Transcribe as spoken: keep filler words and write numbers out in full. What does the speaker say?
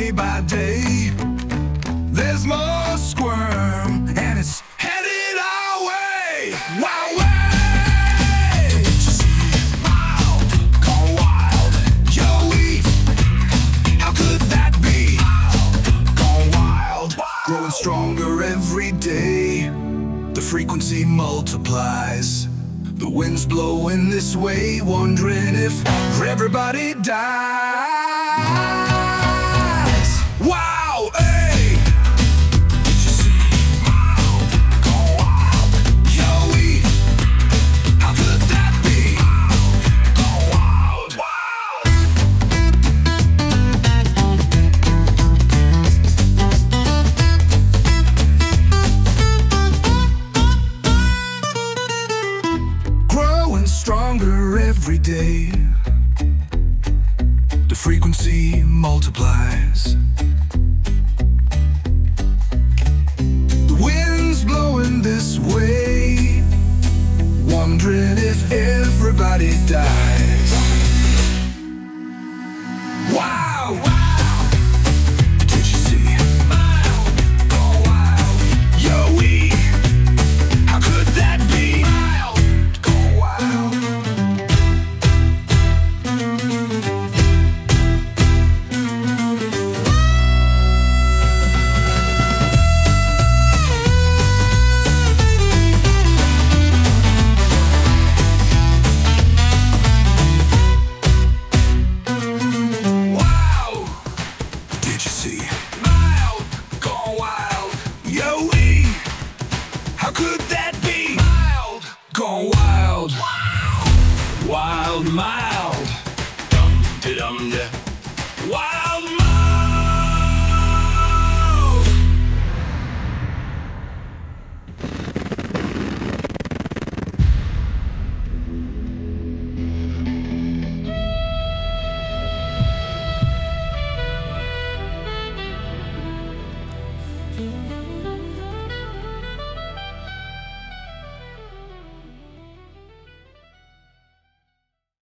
day by day. There's more squirm, and it's headed our way. Wow, way! Just wild, gone wild. Yo-wee, how could that be? Gone wild, growing stronger every day. The frequency multiplies. The wind's blowing this way, wondering if everybody dies. Wow, hey! Did you see? Wild, gone wild. Yo-wee, how could that be? Gone wild, growing stronger every day. The frequency multiplies. The wind's blowing this way, wondering if everybody dies. Wow! Wow! Did you see? Wild, gone wild. Yo-wee, how could that be? Wild, gone wild. Did you see? Wild, gone wild. Yo-wee, how could that be? Wild, gone wild. Wild, mild. Dum, da, dum, da.